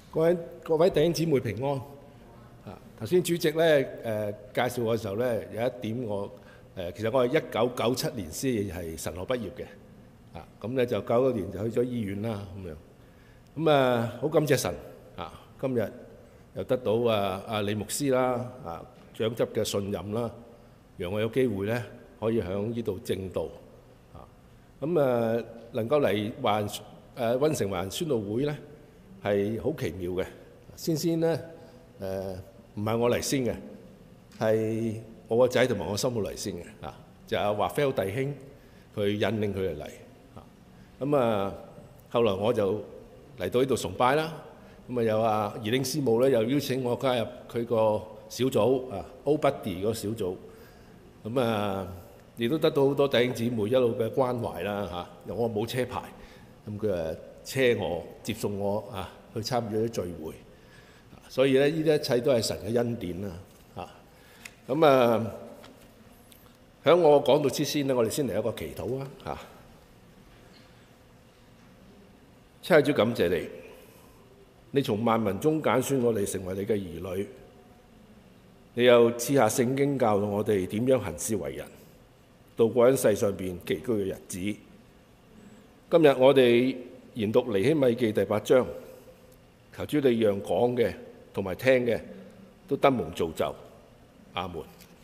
各位弟兄姊妹平安。頭先主席咧介紹我嘅時候咧，有一點其實我係1997年先係神學畢業嘅。咁咧就91年就去咗醫院啦咁樣。咁好感謝神今日又得到李牧師啦長執嘅信任啦，讓我有機會咧可以喺呢度證道。咁能夠嚟溫城華人宣道會咧係好奇妙嘅。先咧唔係我嚟先嘅，係我個仔同埋我心母嚟先嘅就係華菲弟兄佢引領佢哋嚟。咁後來我就嚟到呢度崇拜啦。咁有怡玲師母咧又邀請我加入佢個小組Old Buddy 個小組。咁亦都得到好多弟兄姊妹一路嘅關懷啦我冇車牌，咁佢車我接送我去參與啲聚會。所以咧，呢啲一切都係神嘅恩典啦咁喺我講到之先咧，我哋先嚟一個祈禱親愛主，感謝你，你從萬民中揀選我哋成為你嘅兒女，你又賜下聖經教導我哋點樣行事為人，度過喺世上邊寄居嘅日子。今日我哋研讀尼希米記第8章，求主你讓講嘅同埋聽嘅都得蒙造就，阿門。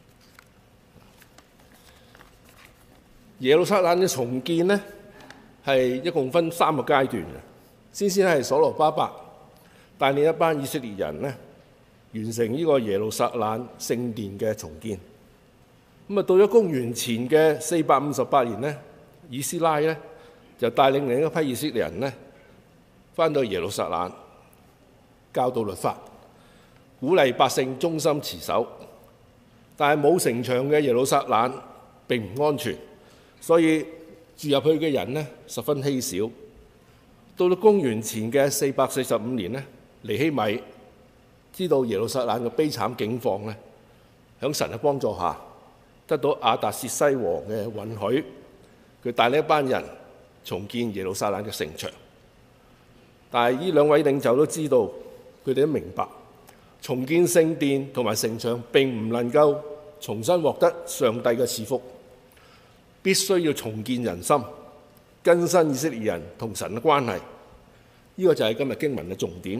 耶路撒冷嘅重建呢，係一共分3個階段嘅。先係所羅巴伯帶領一班以色列人呢，完成呢個耶路撒冷聖殿嘅重建。咁到咗公元前嘅458年呢，以斯拉呢就帶領另一批以色列人呢返到耶路撒冷教導律法，鼓勵百姓忠心持守。但係冇城牆嘅耶路撒冷並唔安全，所以住入去嘅人呢十分稀少。到咗公元前嘅445年呢，尼希米知道耶路撒冷嘅悲慘境況呢，喺神嘅幫助下，得到亞達薛西王嘅允許，佢帶領一班人重建耶路撒冷嘅城牆。但係呢兩位領袖都知道，佢哋都明白重建聖殿同埋城牆並唔能夠重新獲得上帝嘅賜福，必須要重建人心，更新以色列人同神嘅關係。呢個就係今日經文嘅重點。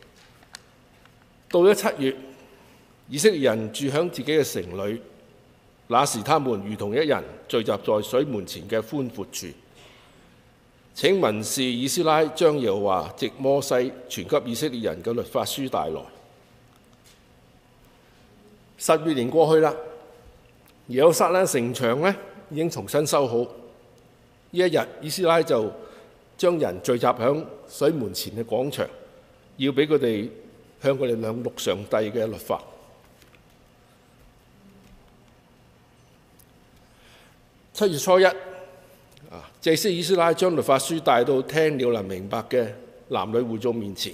到咗7月，以色列人住響自己嘅城裏，那時他們如同一人聚集在水門前嘅寬闊處。請文士以斯拉將耶和華藉摩西傳給以色列人嘅律法書帶來。12年過去啦，耶路撒冷城牆呢已經重新修好。呢一日，以斯拉就將人聚集響水門前嘅廣場，要俾佢哋向佢哋亮錄上帝嘅律法。7月初1，祭司以斯拉將律法書帶到聽了能明白嘅男女會眾面前。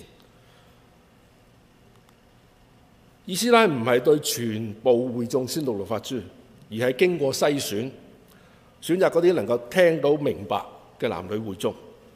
以斯拉唔係對全部會眾宣讀律法書，而係經過篩選，選擇嗰啲能夠聽到明白嘅男女會眾。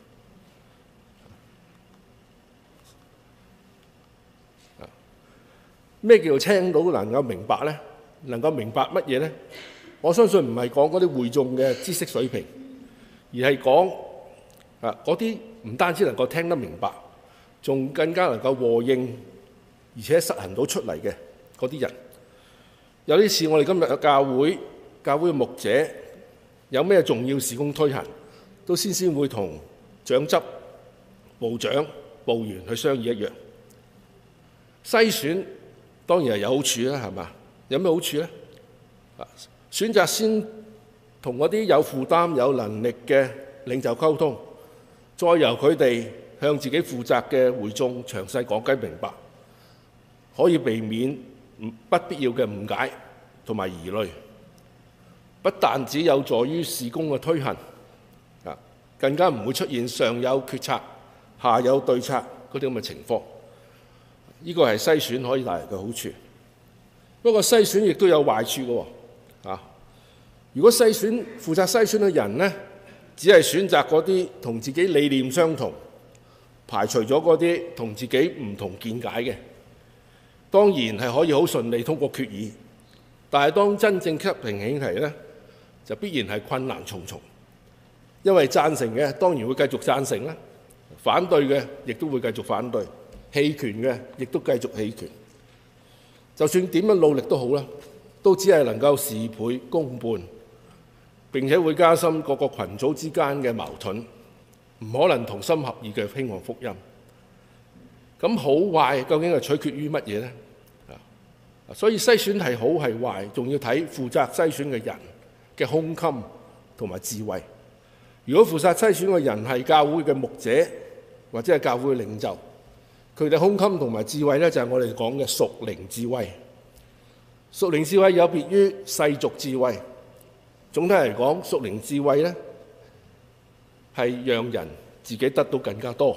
咩叫做聽到能夠明白呢？能夠明白乜嘢呢？我相信唔係講嗰啲會眾嘅知識水平，而係講嗰啲唔單止能夠聽得明白，仲更加能夠和應，而且實行到出嚟嘅嗰啲人。有啲似我哋今日嘅教會嘅牧者，有咩重要事工推行，都先會同長執、部長、部員去商議一樣。篩選當然係有好處啦，係嘛？有咩好處呢？選擇先同嗰啲有負擔、有能力嘅領袖溝通，再由佢哋向自己負責嘅會眾詳細講解明白，可以避免不必要嘅誤解同埋疑慮。不但只有助於事工嘅推行，更加唔會出現上有決策、下有對策嗰啲咁嘅情況。呢個係篩選可以帶嚟嘅好處。不過篩選亦都有壞處嘅喎。如果負責篩選嘅人呢，只係選擇嗰啲同自己理念相同、 排除咗嗰啲同自己唔同見解嘅，當然係可以好順利通過決議。但係當真正級平起嚟呢，就必然係困難重重，因為贊成嘅當然會繼續贊成啦，反對嘅亦都會繼續反對，棄權嘅亦都繼續棄權。就算點樣努力都好啦，都只係能夠事倍功半，並且會加深各個群組之間嘅矛盾，唔可能同心合意嘅興旺福音。咁好壞究竟係取決於乜嘢呢？所以篩選係好係壞，仲要睇負責篩選嘅人嘅胸襟同埋智慧。如果負責篩選嘅人係教會嘅牧者或者係教會嘅領袖，佢哋胸襟同埋智慧呢，就係我哋講嘅屬靈智慧。屬靈智慧有別於世俗智慧。總體嚟講，屬靈智慧呢係讓人自己得到更加多。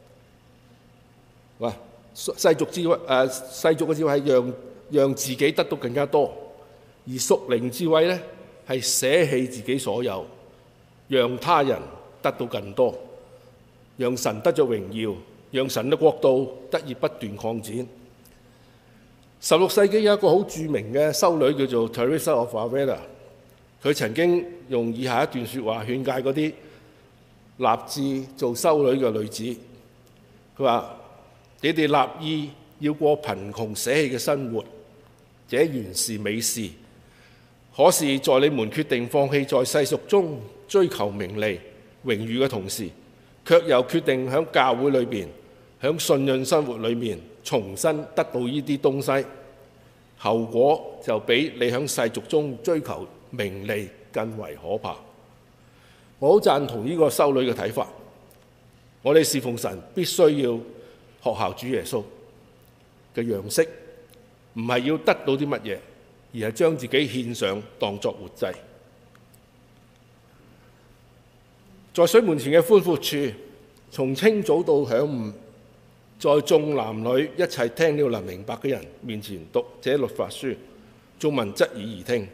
世俗嘅智慧係讓自己得到更加多，而屬靈智慧呢係捨棄自己所有，讓他人得到更多，讓神得咗榮耀，讓神嘅國度得以不斷擴展。16世紀有一個好著名嘅修女叫做 Teresa of Avila， 佢曾經用以下一段説話勸誡嗰啲立志做修女嘅女子。佢話：你哋立意要過貧窮捨棄嘅生活，這原是美事。可是，在你們決定放棄在世俗中追求名利、榮譽嘅同時，卻又決定喺教會裏邊、喺信仰生活裏面重新得到呢啲東西，後果就比你喺世俗中追求名利更為可怕。我好贊同呢個修女嘅睇法。我哋侍奉神必須要學效主耶穌嘅樣式，唔係要得到啲乜嘢，而係將自己獻上當作活祭。在水門前嘅寬闊處，從清早到晌午，在眾男女一齊聽了能明白嘅人面前讀這律法書，眾民側耳而聽。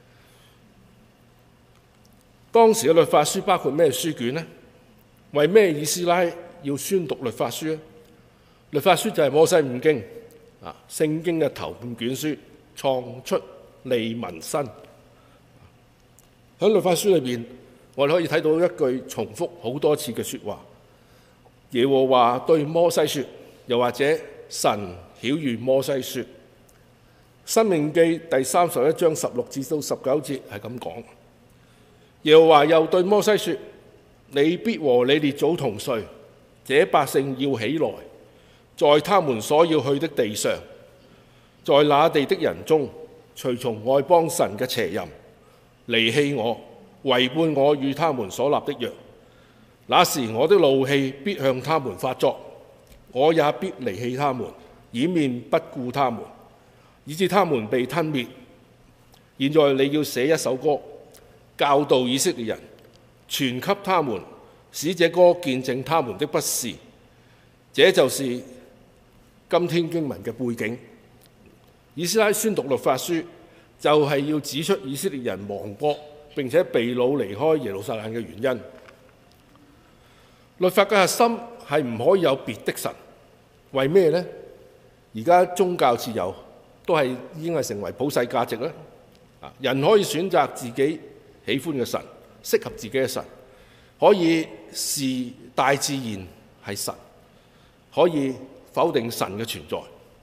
當時嘅律法書包括咩書卷呢？為咩以斯拉要宣讀律法書呢？律法書就係摩西五經，聖經嘅頭半卷書，創出利民申。喺律法書裏邊，我哋可以睇到一句重複好多次嘅説話：耶和華對摩西說，又或者神曉諭摩西說。申命記第31章16至到19節係咁講：耶和華又對摩西說，你必和你列祖同睡，這百姓要起來，在他們所要去的地上，在那地的人中，隨從外邦神嘅邪淫，離棄我，違背我與他們所立的約。那時我的怒氣必向他們發作，我也必離棄他們，掩面不顧他們，以致他們被吞滅。現在你要寫一首歌，教導以色列人，傳給他們，使這歌見證他們的不是。這就是今天經文嘅背景。以斯拉宣讀律法書，就係要指出以色列人亡國並且被擄離開耶路撒冷嘅原因。律法嘅核心係唔可以有別的神。為咩呢？而家宗教自由都係已經係成為普世價值啦。人可以選擇自己喜歡嘅神，適合自己嘅神，可以視大自然係神，可以否定神嘅存在。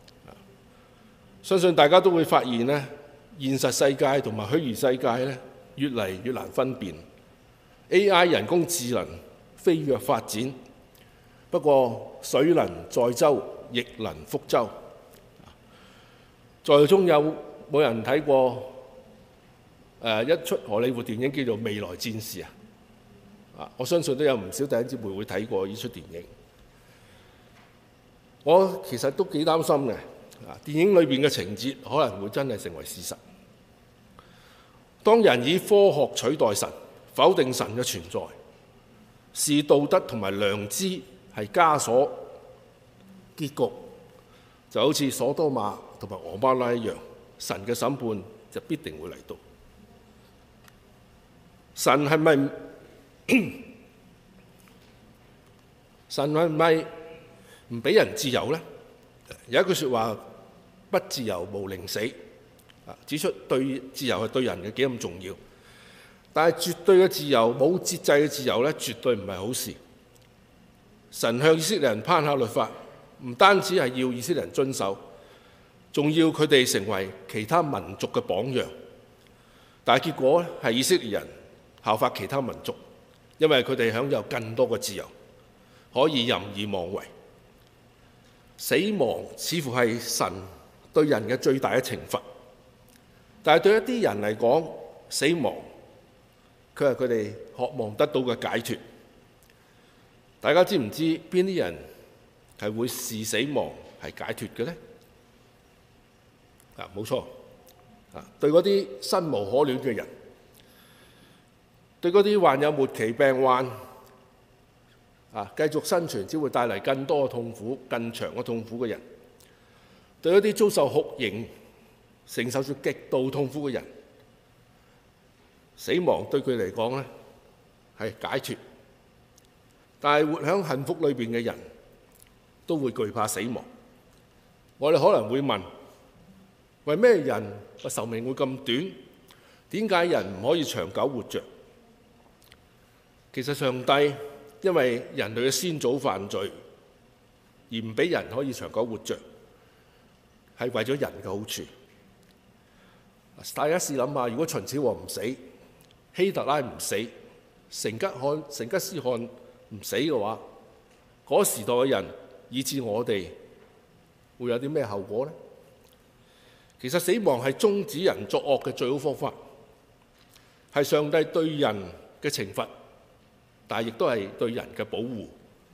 相信大家都會發現呢，現實世界同埋虛擬世界呢，越嚟越難分辨。AI 人工智能飛躍發展，不過水能載舟，亦能覆舟。在中有冇人睇過一出荷里活電影叫做《未來戰士》啊？我相信都有唔少弟兄姊妹會睇過呢出電影。我其實都幾擔心嘅，電影裏邊嘅情節可能會真係成為事實。當人以科學取代神，否定神嘅存在，視道德同埋良知係枷鎖，結局就好似所多瑪同埋蛾摩拉一樣，神嘅審判就必定會嚟到。神係咪唔俾人自由呢？有一句説話，不自由無寧死，指出對自由係對人嘅幾咁重要。但係絕對嘅自由，冇節制嘅自由呢，絕對唔係好事。神向以色列人頒下律法，唔單止係要以色列人遵守，仲要佢哋成為其他民族嘅榜樣。但係結果咧，係以色列人效法其他民族，因為佢哋享有更多嘅自由，可以任意妄為。死亡似乎係神對人嘅最大嘅懲罰，但係對一啲人嚟講，死亡佢係佢哋渴望得到嘅解脫。大家知唔知邊啲人係會視死亡係解脫嘅呢？冇錯，對嗰啲生無可戀嘅人，對嗰啲患有末期病患，繼續生存只會帶嚟更多嘅痛苦、更長嘅痛苦嘅人，對一啲遭受酷刑、承受住極度痛苦嘅人，死亡對佢嚟講咧係解脫。但係活喺幸福裏邊嘅人都會懼怕死亡。我哋可能會問：為咩人個壽命會咁短？點解人唔可以長久活着？其實上帝因為人類嘅先祖犯罪而唔俾人可以長久活着，係為咗人嘅好處。大家試諗下，如果秦始皇唔死，希特拉唔死，成吉思汗唔死嘅話，嗰時代嘅人以至我哋會有啲咩後果呢？其實死亡係終止人作惡嘅最好方法，係上帝對人嘅懲罰，但係亦都係對人嘅保護。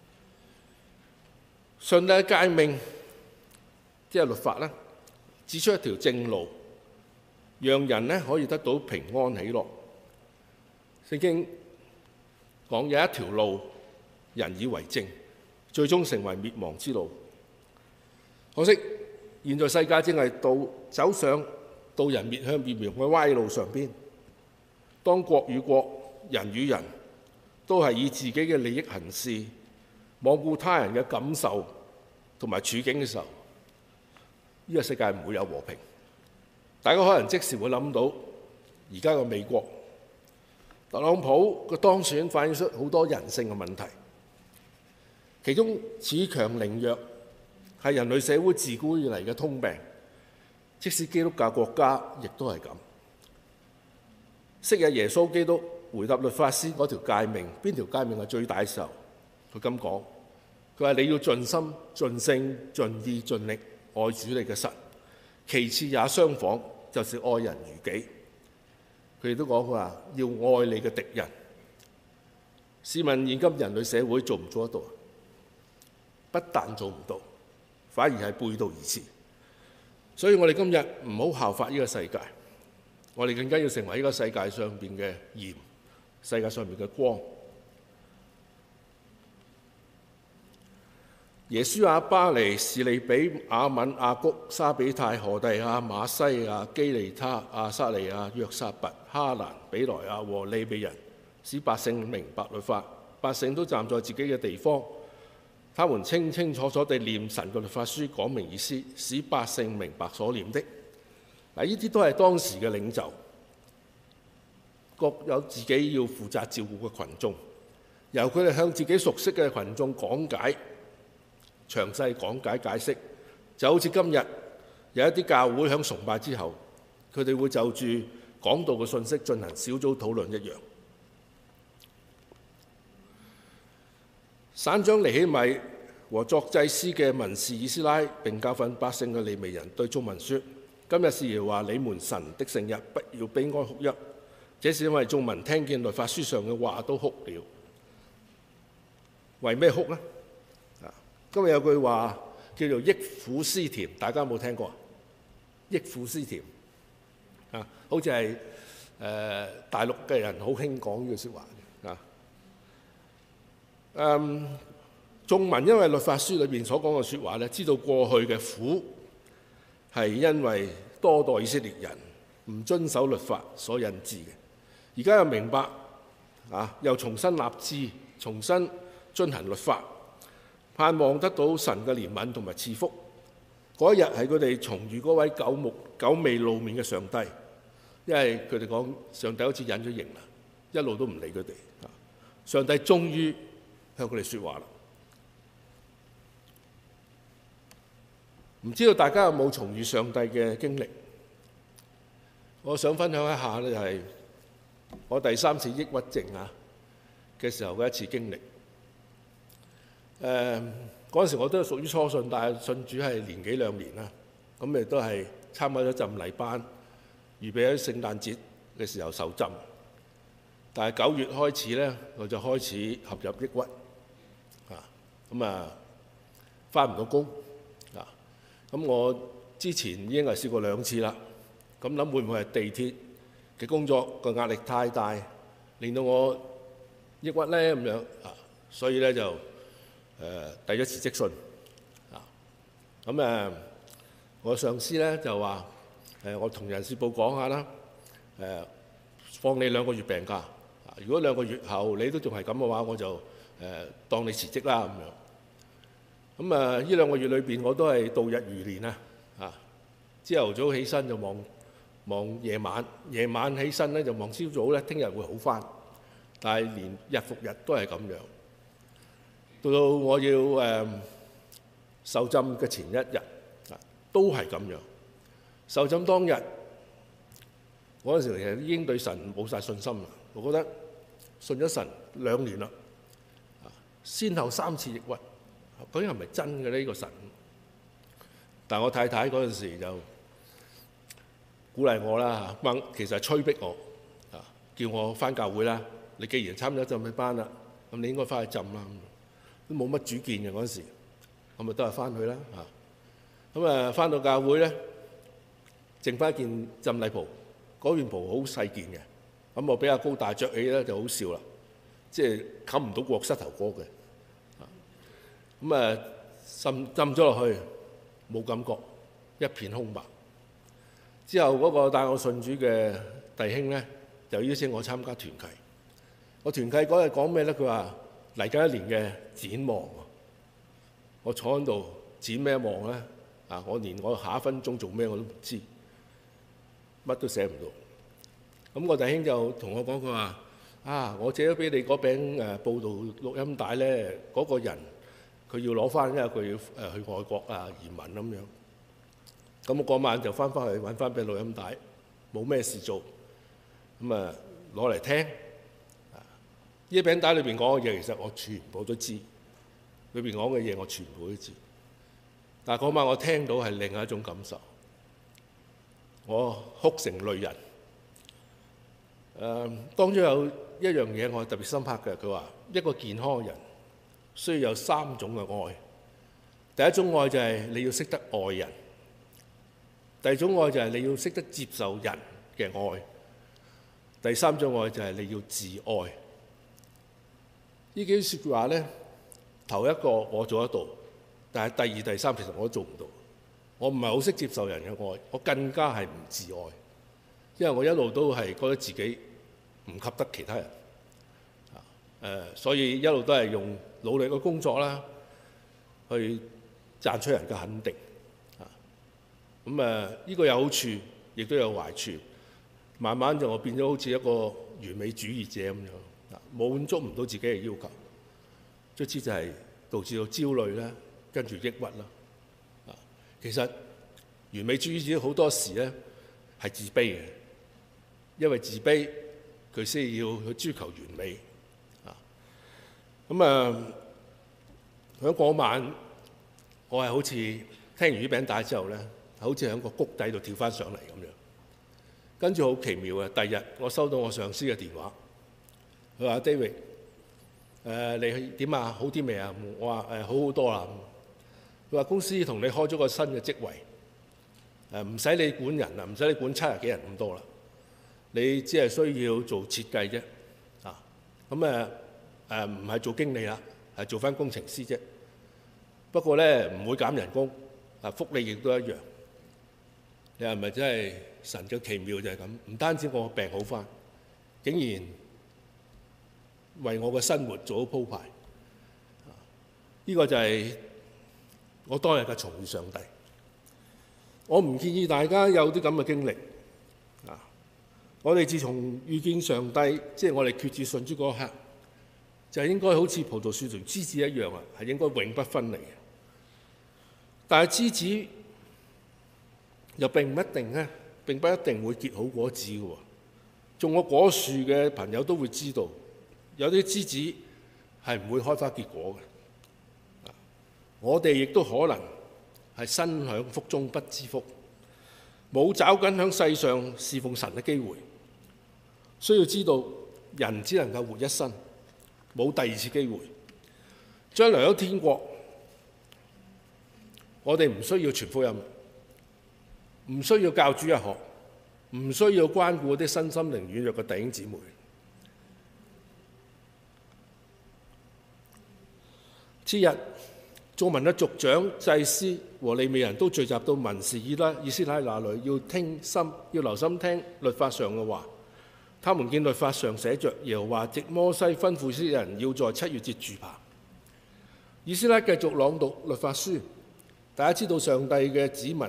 上帝嘅誡命即係律法咧，指出一條正路，讓人咧可以得到平安喜樂。聖經講有一條路，人以為正，最終成為滅亡之路。可惜現在世界正係走上到人滅向滅亡嘅歪路上邊。當國與國、人與人都係以自己嘅利益行事，罔顧他人嘅感受同埋處境嘅時候，呢個世界唔會有和平。大家可能即時會諗到而家嘅美國，特朗普嘅當選反映出好多人性嘅問題。其中恃強凌弱係人類社會自古以嚟嘅通病，即使基督教國家亦都係咁。昔日耶穌基督回答律法師嗰條誡命，邊條誡命係最大嘅時候，佢咁講：佢話你要盡心、盡性、盡意、盡力愛主你嘅神，其次也相仿，就是愛人如己。佢亦都講佢話要愛你嘅敵人。試問現今人類社會做唔做得到？不但做唔到，反而係背道而馳。所以我哋今日唔好效法呢個世界，我哋更加要成為呢個世界上邊嘅鹽，世界上邊嘅光。耶書亞、巴尼、士利比、亞敏、亞谷、沙比泰、何地亞、馬西亞、基利他、亞撒利亞、約撒拔、哈蘭、比萊亞和利未人，使百姓明白律法。百姓都站在自己嘅地方，他們清清楚楚地念神嘅律法書，講明意思，使百姓明白所念的。嗱，呢啲都係當時嘅領袖，各有自己要負責照顧嘅群眾，由佢哋向自己熟悉嘅群眾講解、詳細講解解釋，就好似今日有一啲教會響崇拜之後，佢哋會就住講道嘅信息進行小組討論一樣。省長尼希米和作祭司嘅文士以斯拉並教訓百姓嘅利未人對眾民說：今日是耶和華你們神的聖日，不要悲哀哭泣。這是因為眾民聽見律法書上嘅話都哭了。為咩哭呢？今日有句話叫做憶苦思甜，大家有冇聽過？憶苦思甜好似係大陸嘅人好興講呢句説話嘅。眾民因為律法書裏邊所講嘅説話咧，知道過去嘅苦係因為多代以色列人唔遵守律法所引致嘅。而家又明白又重新立志，重新遵行律法， 盼望得到神嘅憐憫同埋賜福。嗰一日係佢哋重遇嗰位久未露面嘅上帝，因為佢哋講上帝好似隱咗形啦，一路都唔理佢哋。上帝終於向佢哋説話啦。唔知道大家有冇重遇上帝嘅經歷？我想分享一下呢，就係我第3次抑鬱症嘅時候嘅一次經歷。嗰陣時我都係屬於初信，但係信主係年幾兩年啦。咁亦都係參加咗浸禮班，預備喺聖誕節嘅時候受浸。但係9月開始呢，我就開始陷入抑鬱。返唔到工。咁我之前已經係試過2次啦。咁諗會唔會係地鐵嘅工作個壓力太大，令到我抑鬱呢？咁樣所以呢就遞咗辭職信。我上司呢就話我同人事部講下啦，放你2個月病假。如果2個月後你都仲係咁嘅話，我就當你辭職啦咁樣。呢2個月裏邊，我都係度日如年啊！朝頭早起身就望夜晚，夜晚起身咧就望朝早咧，聽日會好返。但係連日復日都係咁樣。到我要受浸嘅前1日，都係咁樣。受浸當日，嗰陣時其實已經對神冇晒信心啦。我覺得信咗神2年啦，先後3次抑鬱。究竟係咪真嘅呢個神？但我太太嗰陣時就鼓勵我啦，其實係催逼我，叫我返教會啦。你既然參咗浸禮班啦，咁你應該返去浸啦。都冇乜主見嘅嗰陣時，咁咪都係返去啦。返到教會咧，剩返一件浸禮袍，嗰件袍好細件嘅，咁我比較高大，着起咧就好笑啦，即係冚唔到過膝頭哥嘅。浸咗落去冇感覺，一片空白。之後嗰個帶我信主嘅弟兄咧，就邀請我參加團契。我團契嗰日講咩咧？佢話嚟緊1年嘅展望。我坐喺度展咩望咧？我連我下1分鐘做咩我都唔知，乜都寫唔到。咁個弟兄就同我講，佢話我借咗俾你嗰餅報道錄音帶咧，嗰個人佢要攞翻，因為佢要去外國移民咁樣。咁我嗰晚就翻去揾翻俾錄音帶，冇咩事做，咁攞嚟聽。呢餅帶裏邊講嘅嘢，其實我全部都知，裏邊講嘅嘢我全部都知。但係嗰晚我聽到係另一種感受，我哭成淚人。當中有一樣嘢我係特別深刻嘅，佢話一個健康嘅人需要有3種嘅愛。第一種愛就係你要識得愛人，第二種愛就係你要識得接受人嘅愛，第3種愛就係你要自愛。呢幾句説話呢，頭一個我做得到，但係第2、第3其實我都做唔到。我唔係好識接受人嘅愛，我更加係唔自愛，因為我一路都係覺得自己唔及得其他人。所以一路都係用努力嘅工作啦，去賺取人嘅肯定。呢個有好處，亦都有壞處。慢慢就我變咗好似一個完美主義者咁樣，滿足唔到自己嘅要求，卒之就係導致到焦慮啦，跟住抑鬱啦。其實完美主義者好多時咧係自卑嘅，因為自卑佢先要去追求完美。喺嗰晚，我係好似聽完呢餅帶之後咧，好似喺個谷底度跳翻上嚟咁樣。跟住好奇妙嘅，第2日我收到我上司嘅電話，佢話 David，你點啊？好啲未啊？我話好好多啦。佢話公司同你開咗個新嘅職位，唔使你管人啦，唔使你管70幾人咁多啦，你只係需要做設計啫。唔係做經理啦，係做翻工程師啫。不過咧唔會減人工，福利亦都一樣。你係咪真係神嘅奇妙就係咁？唔單止我病好翻，竟然為我嘅生活做好鋪排。 呢個就係我當日嘅重遇上帝。我唔建議大家有啲咁嘅經歷。我哋自從遇見上帝，即係我哋決志信主嗰刻，就係應該好似葡萄樹同枝子一樣係應該永不分離嘅。但係枝子又並不一定會結好果子嘅喎。種過果樹嘅朋友都會知道，有啲枝子係唔會開花結果嘅。我哋亦都可能係身享福中不知福，冇找緊喺世上侍奉神嘅機會。需要知道，人只能夠活一生，冇第二次機會。將來有天國，我哋唔需要傳福音，唔需要教主日學，唔需要關顧嗰啲身心靈軟弱嘅弟兄姊妹。次日，眾民嘅族長、祭司和利未人都聚集到文士以斯拉那裏，要留心聽律法上嘅話。他們見律法上寫着耶和華藉摩西吩咐以色列人要在7月節住棚。以斯拉繼續朗讀律法書。大家知道上帝嘅子民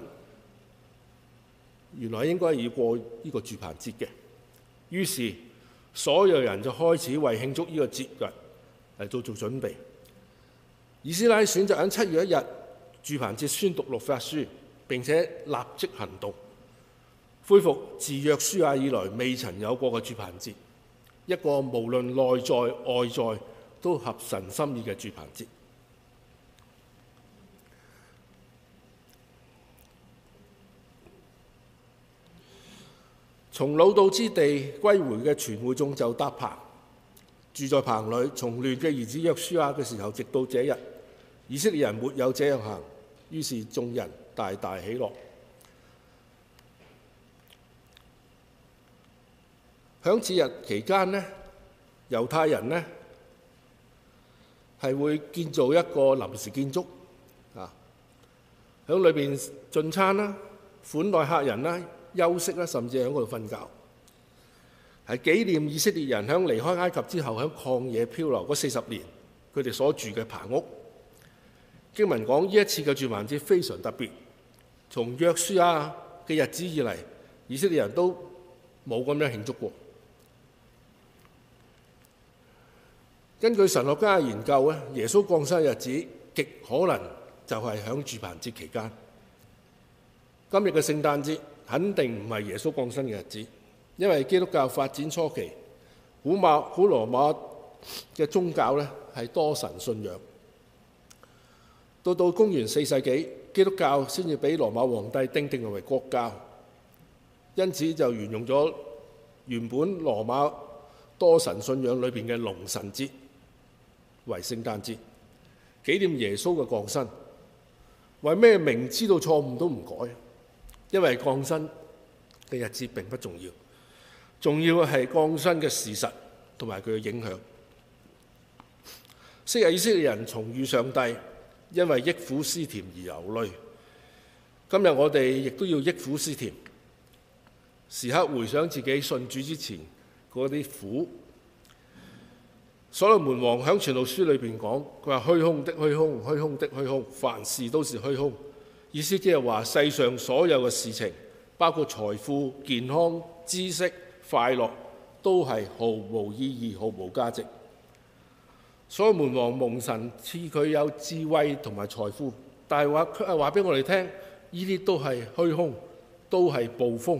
原來應該要過呢個住棚節嘅，於是所有人就開始為慶祝呢個節日嚟做準備。以斯拉選擇喺7月1日住棚節宣讀律法書，並且立即行動，恢復自約書亞以來未曾有過嘅住棚節，一個無論內在外在都合神心意嘅住棚節。從老道之地歸回嘅全會眾就搭棚，住在棚裏。從嫩嘅兒子約書亞嘅時候，直到這日，以色列人沒有這樣行，於是眾人大大喜樂。響此日期間呢，猶太人呢係會建造一個臨時建築響裏邊進餐啦、款待客人啦、休息啦，甚至喺嗰度瞓覺，係紀念以色列人響離開埃及之後響曠野漂流嗰40年，佢哋所住嘅棚屋。經文講呢一次嘅住棚節非常特別，從約書亞嘅日子以嚟，以色列人都冇咁樣慶祝過。根據神學家嘅研究咧，耶穌降生嘅日子極可能就係響住棚節期間。今日嘅聖誕節肯定唔係耶穌降生嘅日子，因為基督教發展初期，古羅馬嘅宗教咧係多神信仰。到公元4世紀，基督教先至俾羅馬皇帝定為國教，因此就沿用咗原本羅馬多神信仰裏邊嘅龍神節為聖誕節，紀念耶穌嘅降生。為咩明知道錯誤都唔改？因為降生嘅日子並不重要，重要嘅係降生嘅事實同埋佢嘅影響。昔日以色列人重遇上帝，因為憶苦思甜而流淚。今日我哋亦都要憶苦思甜，時刻回想自己信主之前嗰啲苦。所羅門王喺傳道書裏邊講，佢話虛空的虛空，虛空的虛空，凡事都是虛空。意思即係話世上所有嘅事情，包括財富、健康、知識、快樂，都係毫無意義、毫無價值。所羅門王蒙神賜佢有智慧同埋財富，但係卻係話俾我哋聽，呢啲都係虛空，都係暴風。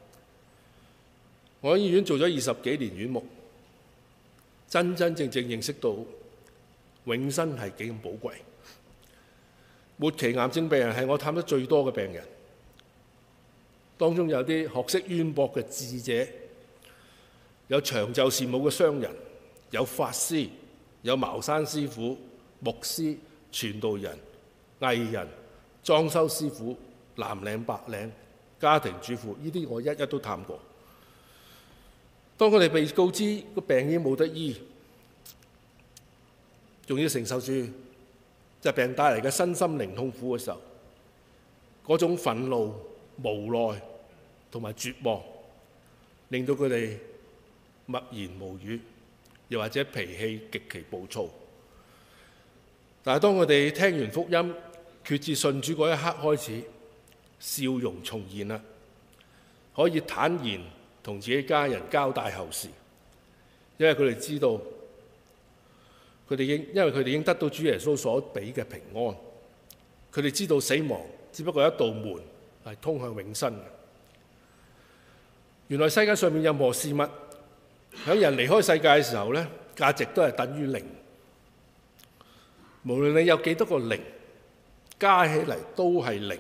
我喺醫院做咗20幾年院牧，真正認識到永生係幾咁寶貴。末期癌症病人係我探得最多嘅病人，當中有啲學識淵博嘅智者，有長袖善舞嘅商人，有法師，有茅山師傅、牧師、傳道人、藝人、裝修師傅、藍領白領、家庭主婦，呢啲我一一都探過。當佢哋被告知個病已經冇得醫，仲要承受住疾病帶嚟嘅身心靈痛苦嘅時候，嗰種憤怒、無奈同埋絕望，令到佢哋默然無語，又或者脾氣極其暴躁。 但係當我哋聽完福音，決志信主嗰一刻開始，笑容重現啦，可以坦然同自己家人交代後事，因為佢哋知道，因為佢哋已經得到主耶穌所俾嘅平安，佢哋知道死亡只不過一道門，係通向永生嘅。原來世界上面任何事物，喺人離開世界嘅時候呢，價值都係等於零。無論你有幾多個零，加起嚟都係零。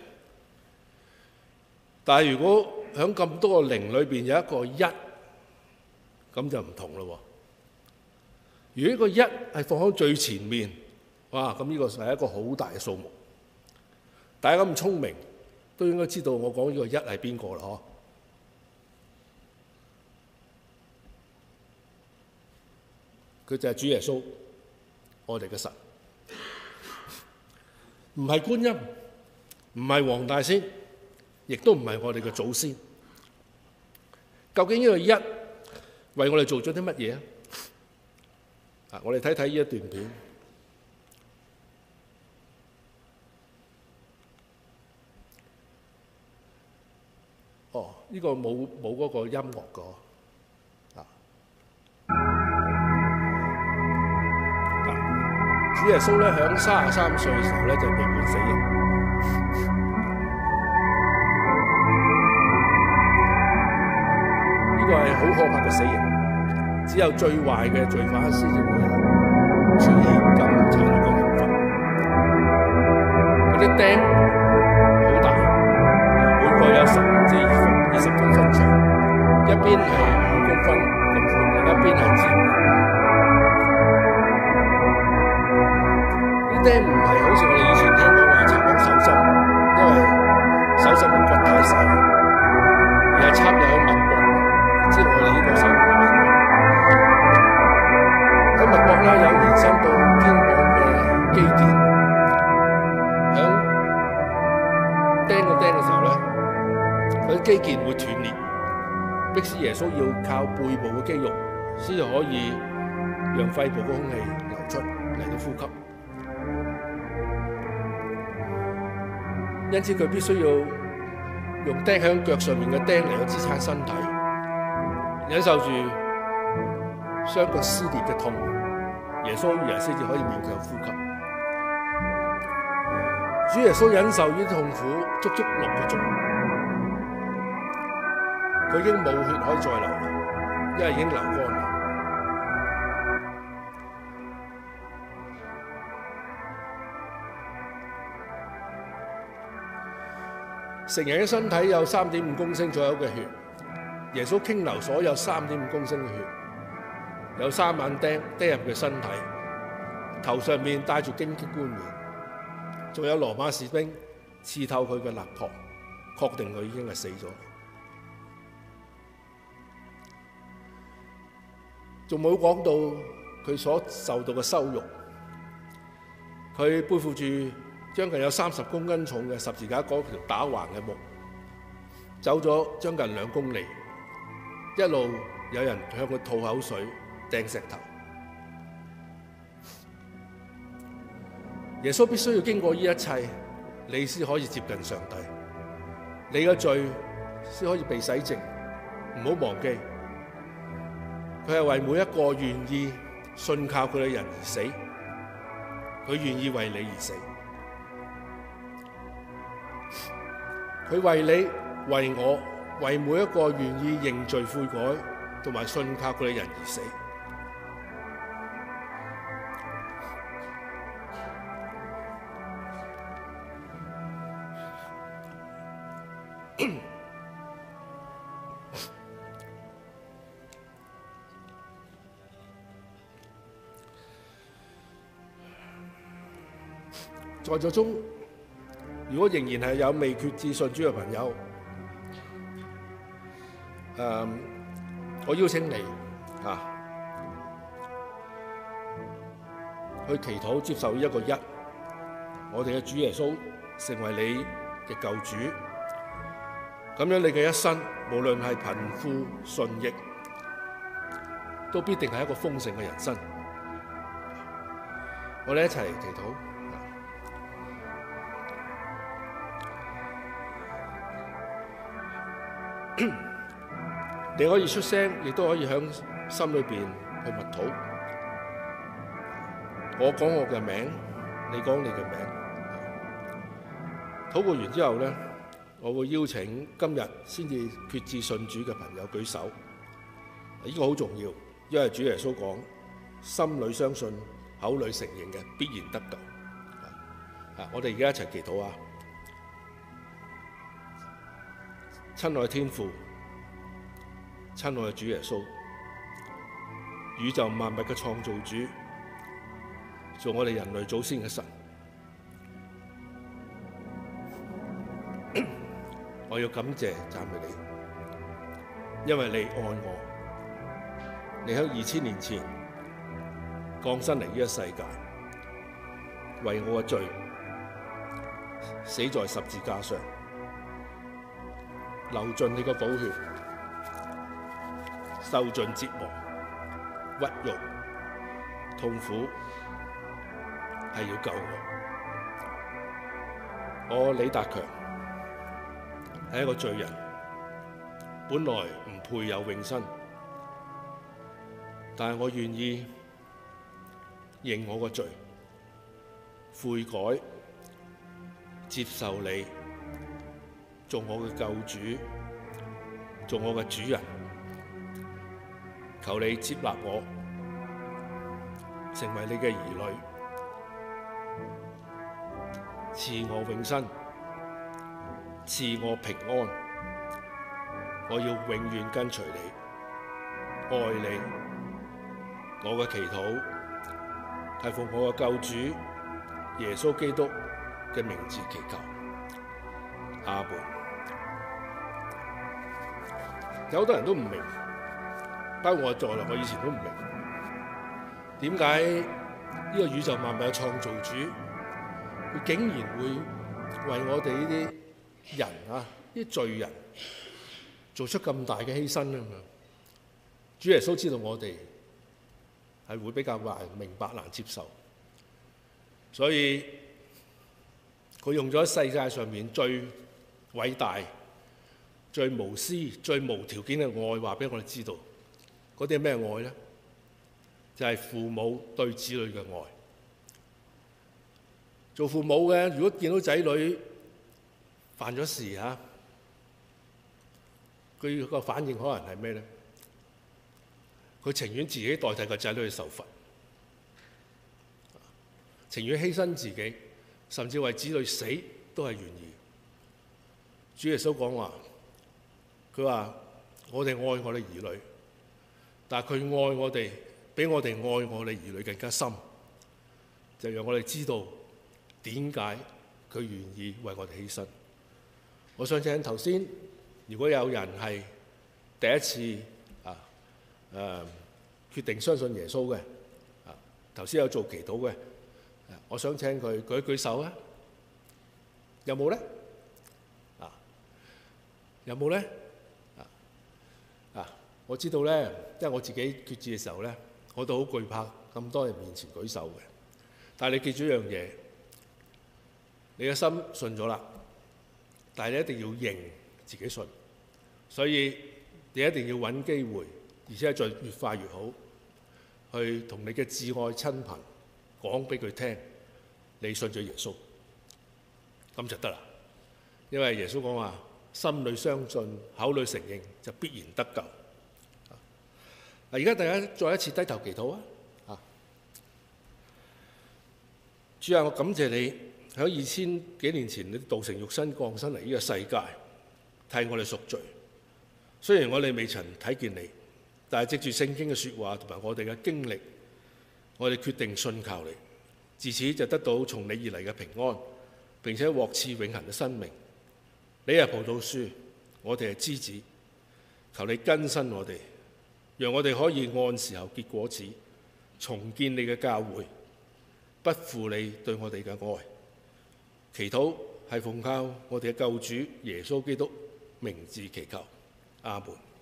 但係如果喺咁多個零裏邊有一個一，咁就唔同咯。如果呢個一係放喺最前面，哇！咁呢個係一個好大嘅數目。大家咁聰明，都應該知道我講呢個一係邊個啦，嗬？佢就係主耶穌，我哋嘅神，唔係觀音，唔係黃大仙，亦都唔係我哋嘅祖先。究竟呢個一為我哋做咗啲乜嘢啊？我哋睇睇呢一段片。哦，呢個冇嗰個音樂㗎。主耶穌咧響33歲嘅時候咧就被判死刑。呢個係好可怕嘅死刑，只有最壞嘅罪犯先至會處以咁殘酷嘅刑罰。嗰啲釘好大，每個有10至20公分長，一邊係5公分咁寬，另一邊係尖。釘唔係好似我哋以前聽講話插喺手心，因為手心嘅骨太細，而係插入去脈搏，即係我哋呢個手嘅脈搏。喺脈搏咧有延伸到肩膀嘅肌腱，響釘個釘嘅時候咧，佢肌腱會斷裂，迫使耶穌要靠背部嘅肌肉先至可以讓肺部嘅空氣流出嚟到呼吸。因此佢必須要用釘喺腳上面嘅釘嚟去支撐身體，忍受住雙腳撕裂嘅痛，耶穌而家先至可以勉強呼吸。主耶穌忍受呢啲痛苦足足6個鐘，佢已經冇血可以再流啦，因為已經流乾啦。成人嘅身體有3.5公升左右嘅血，耶穌傾流所有3.5公升嘅血，有3萬釘釘入佢身體，頭上面戴住荊棘冠冕，仲有羅馬士兵刺透佢嘅肋旁，確定佢已經係死咗。仲冇講到佢所受到嘅羞辱，佢背負住將近有30公斤重嘅十字架嗰條打橫嘅木，走咗將近2公里，一路有人向佢吐口水、掟石頭。耶穌必須要經過呢一切，你先可以接近上帝，你嘅罪先可以被洗淨。唔好忘記，佢係為每一個願意信靠佢嘅人而死，佢願意為你而死。佢為你、為我、為每一個願意認罪悔改同埋信靠佢嘅人而死。在座中，如果仍然係有未決志信主嘅朋友，我邀請你去祈禱接受一個一，我哋嘅主耶穌成為你嘅救主，咁樣你嘅一生無論係貧富順逆，都必定係一個豐盛嘅人生。我哋一齊祈禱。 你可以出聲，亦都可以喺心裏邊去默禱。我講我嘅名，你講你嘅名。禱告完之後呢，我會邀請今日先至決志信主嘅朋友舉手。呢個好重要，因為主耶穌講：心裏相信，口裏承認嘅，必然得救。我哋而家一齊祈禱啊！親愛天父，親愛主耶穌，宇宙萬物嘅創造主，做我哋人類祖先嘅神，我要感謝讚美你，因為你愛我，你喺2000年前降生嚟呢個世界，為我嘅罪死在十字架上，流盡你嘅寶血，受盡折磨、屈辱、痛苦，係要救我。我李達強係一個罪人，本來唔配有永生，但係我願意認我個罪，悔改，接受你做我嘅救主，做我嘅主人。求你接納我，成為你嘅兒女，賜我永生，賜我平安。我要永遠跟隨你，愛你。我嘅祈禱係奉我嘅救主耶穌基督嘅名字祈求，阿門。有好多人都唔明，包括我在內，我以前都唔明點解呢個宇宙萬物嘅創造主，佢竟然會為我哋呢啲人啊，呢啲罪人做出咁大嘅犧牲啊！主耶穌知道我哋係會比較難明白、難接受，所以佢用咗世界上面最偉大、最無私、最無條件嘅愛，話俾我哋知道。嗰啲係咩愛呢？就係父母對子女嘅愛。做父母嘅，如果見到仔女犯咗事嚇，佢個反應可能係咩呢？佢情願自己代替個仔女去受罰，情願犧牲自己，甚至為子女死都係願意。主耶穌講話，佢話：我哋愛我哋兒女，但係佢愛我哋，比我哋愛我哋兒女更加深，就讓我哋知道點解佢願意為我哋犧牲。我想請頭先，如果有人係第一次決定相信耶穌嘅，頭先有做祈禱嘅，我想請佢舉一舉手啊！有冇咧？有冇咧？我知道咧，因為我自己決志嘅時候咧，我都好懼怕咁多人面前舉手嘅。但係你記住一樣嘢，你嘅心信咗啦，但係你一定要認自己信，所以你一定要揾機會，而且再越快越好，去同你嘅至愛親朋講俾佢聽，你信咗耶穌，咁就得啦。因為耶穌講話，心裏相信，口裏承認，就必然得救。而家大家再一次低頭祈禱啊！主啊，我感謝你喺2000幾年前，你道成肉身降生嚟呢個世界，替我哋贖罪。雖然我哋未曾睇見你，但係藉住聖經嘅説話同埋我哋嘅經歷，我哋決定信靠你，自此就得到從你而嚟嘅平安，並且獲賜永恆嘅生命。你係葡萄樹，我哋係枝子，求你更新我哋，讓我哋可以按時候結果子，重建你嘅教會，不負你對我哋嘅愛。祈禱係奉靠我哋嘅救主耶穌基督名字祈求，阿門。